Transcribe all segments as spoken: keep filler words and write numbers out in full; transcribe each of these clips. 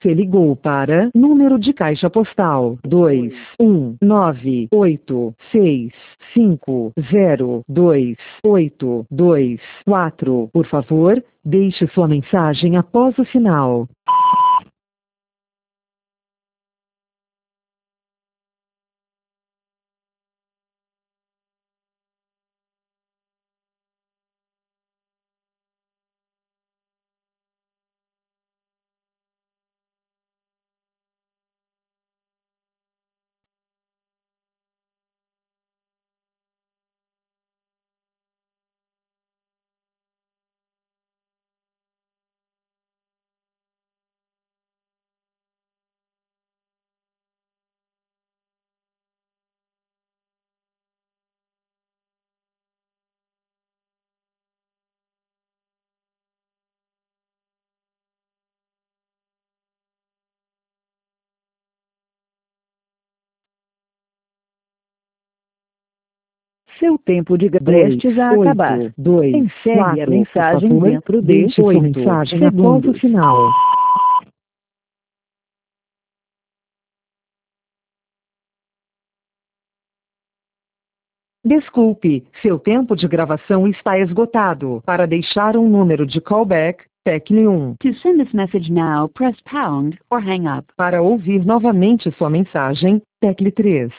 Você ligou para número de caixa postal dois um nove oito seis cinco zero dois oito dois quatro. Por favor, deixe sua mensagem após o sinal. Seu tempo de gra- prestes a acabar. dois, Encerre a quatro. mensagem Por favor, dentro de deixe sua oito mensagem após o segundos. sinal. Desculpe, seu tempo de gravação está esgotado. Para deixar um número de callback, tecle um. To send this message now, press pound or hang up. Para ouvir novamente sua mensagem, tecle três.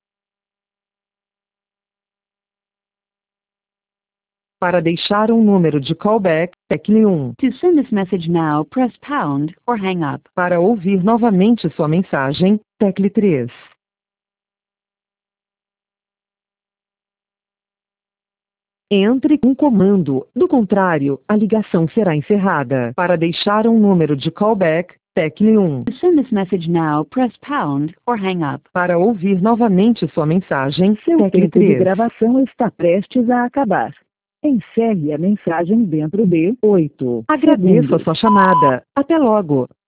Para deixar um número de callback, tecle um. To send this message now, press pound or hang up. Para ouvir novamente sua mensagem, tecle três. Entre um comando, do contrário, a ligação será encerrada. Para deixar um número de callback, tecle um. To send this message now, press pound or hang up. Para ouvir novamente sua mensagem, Seu tecle tempo de três. gravação está prestes a acabar. Encerre a mensagem dentro de oito Agradeço a segundos. sua chamada. Até logo.